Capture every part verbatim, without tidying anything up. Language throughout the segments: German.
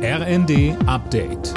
R N D Update.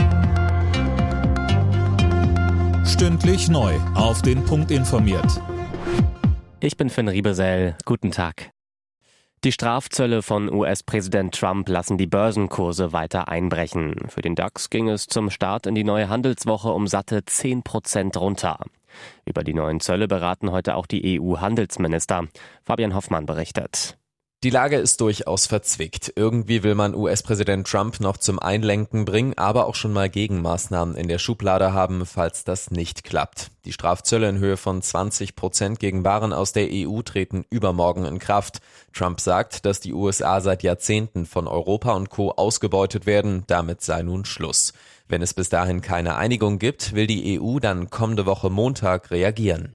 Stündlich neu auf den Punkt informiert. Ich bin Finn Riebesell. Guten Tag. Die Strafzölle von U S-Präsident Trump lassen die Börsenkurse weiter einbrechen. Für den DAX ging es zum Start in die neue Handelswoche um satte zehn Prozent runter. Über die neuen Zölle beraten heute auch die E U-Handelsminister. Fabian Hoffmann berichtet. Die Lage ist durchaus verzwickt. Irgendwie will man U S-Präsident Trump noch zum Einlenken bringen, aber auch schon mal Gegenmaßnahmen in der Schublade haben, falls das nicht klappt. Die Strafzölle in Höhe von zwanzig Prozent gegen Waren aus der E U treten übermorgen in Kraft. Trump sagt, dass die U S A seit Jahrzehnten von Europa und Co. ausgebeutet werden. Damit sei nun Schluss. Wenn es bis dahin keine Einigung gibt, will die E U dann kommende Woche Montag reagieren.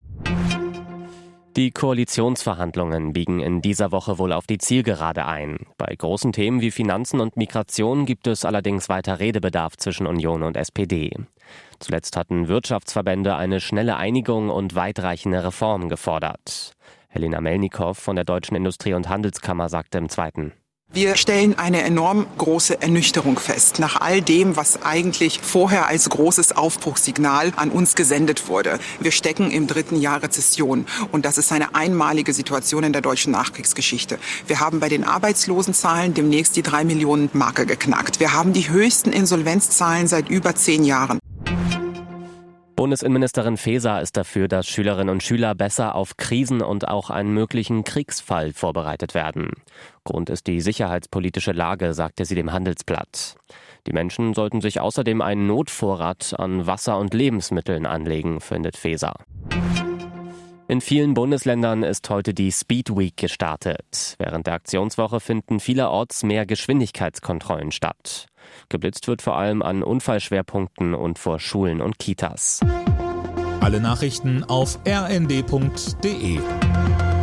Die Koalitionsverhandlungen biegen in dieser Woche wohl auf die Zielgerade ein. Bei großen Themen wie Finanzen und Migration gibt es allerdings weiter Redebedarf zwischen Union und S P D. Zuletzt hatten Wirtschaftsverbände eine schnelle Einigung und weitreichende Reformen gefordert. Helena Melnikow von der Deutschen Industrie- und Handelskammer sagte im Zweiten: Wir stellen eine enorm große Ernüchterung fest, nach all dem, was eigentlich vorher als großes Aufbruchssignal an uns gesendet wurde. Wir stecken im dritten Jahr Rezession und das ist eine einmalige Situation in der deutschen Nachkriegsgeschichte. Wir haben bei den Arbeitslosenzahlen demnächst die drei Millionen Marke geknackt. Wir haben die höchsten Insolvenzzahlen seit über zehn Jahren. Bundesinnenministerin Faeser ist dafür, dass Schülerinnen und Schüler besser auf Krisen und auch einen möglichen Kriegsfall vorbereitet werden. Grund ist die sicherheitspolitische Lage, sagte sie dem Handelsblatt. Die Menschen sollten sich außerdem einen Notvorrat an Wasser und Lebensmitteln anlegen, findet Faeser. In vielen Bundesländern ist heute die Speed Week gestartet. Während der Aktionswoche finden vielerorts mehr Geschwindigkeitskontrollen statt. Geblitzt wird vor allem an Unfallschwerpunkten und vor Schulen und Kitas. Alle Nachrichten auf r n d punkt d e.